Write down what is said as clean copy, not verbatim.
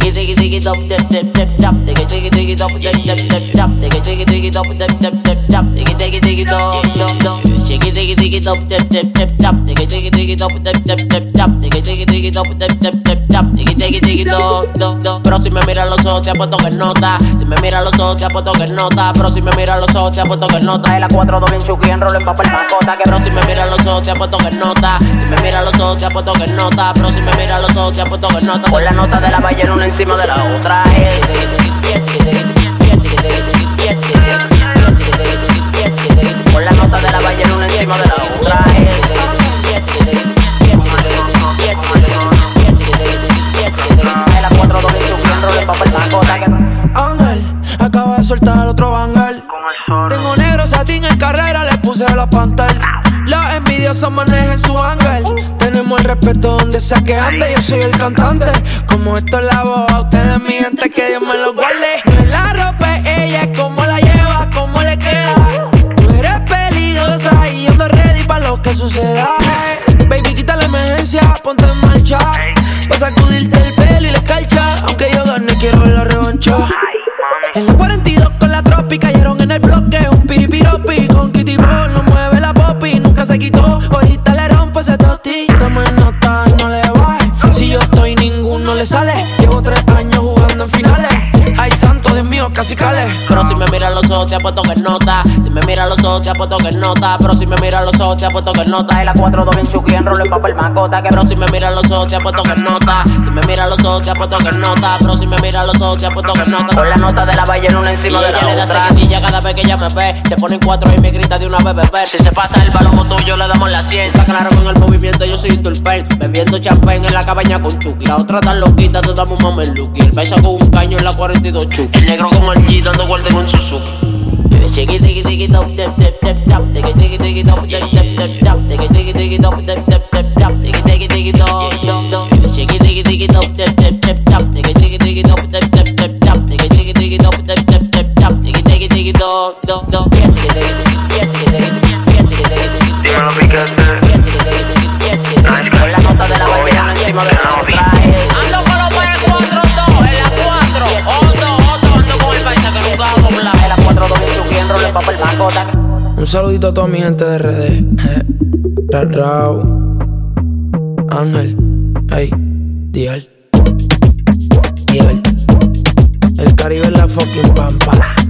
Diggy diggy diggy dop dip dip dip dop. Diggy diggy diggy dop dip dip dip dop. Diggy diggy diggy dop dip dip dip dop. Diggy diggy diggy dop dop dop. Diggy diggy diggy dop dip dip dip dop. Diggy diggy diggy dop dip dip dip dop. Diggy diggy diggy dop dip dip dip dop. Diggy diggy diggy dop dop dop. Pero si me miras los ojos te apuesto que nota. Si me miras los ojos te apuesto que nota. Pero si me miras los ojos te apuesto que nota. De la 4-2 bien chuki en rolo en papel macota. Pero si me miras los ojos te apuesto que nota. Si me miras los ojos te apuesto que nota. Pero si me miras los ojos te apuesto que nota. Con la nota de la ballena una encima de la otra. Con la nota de la ballena una encima de la otra. De la 4-2 bien chuki en rolo en papel macota. Ángel, acaba de soltar otro banger. Tengo negro satín en carrera, le puse los pantalones. Los envidiosos manejan su ángel. Tenemos el respeto donde sea que ande. Yo soy el cantante. Como esto es la voz, a ustedes mi gente, que Dios me lo guarde. No es la ropa, ella es como la lleva, como le queda. Tú eres peligrosa y yo ando ready pa' lo que suceda. Baby, quita la emergencia, ponte en marcha. Pa' sacudirte el pelo y la escarcha. Aunque yo gane, quiero la revancha. En la 42 con la tropi cayeron en el bloque. Un piripiropi con Kitty Ball. No mueve la popi, nunca se quitó. Ahorita le rompo ese toti. Estamos en nota, no le baje. Si yo estoy, ninguno le sale. Llevo 3 años jugando en finales. Ay, santo, Dios mío, casi cale. Pero si me miras los ojos te apuesto que nota. Si me miras los ojos te apuesto que nota. Pero si me miras los ojos te apuesto que nota. De la 4-2 bien chuki en rolo en papel macota. Pero si me miras los ojos te apuesto que nota. Si me miras los ojos te apuesto que nota. Pero si me miras los ojos te apuesto que nota. Con la nota de la ballena una encima de la otra. Y ella le da seguidilla cada vez que ella me ve. Se pone en 4 y me grita de una vez, bebé. Si se pasa el palomo tuyo le damos la 100. Está claro con el movimiento, yo soy un turpen. Bebiendo champán en la cabaña con Chucky. La otra tan loquita, te damos un mameluki. El beso con un caño en la 42 Chucky. El negro con el G dando vuelta en un Suzuki. Diggy diggy diggy dop dip dip dip dop. Diggy diggy diggy dop dip dip dip dop. Diggy diggy diggy dop dip dip dip dop. Diggy diggy diggy dop dop dop. Diggy diggy diggy dop dip dip dip dop. Diggy diggy diggy dop dip dip dip dop. Diggy diggy diggy dop dip dip dip dop. Diggy diggy diggy dop dop dop. Dímelo, picante. Con la nota de la ballena encima de la otra. Ando con los P42 en la 4. Otro, ando con el paisa que nunca va a poblar. De la 4-2 bien chuki en rolo en papel macota. Un saludito a toda mi gente de RD. Rao, Ángel, ey, Dial. El Caribe es la fucking pampara.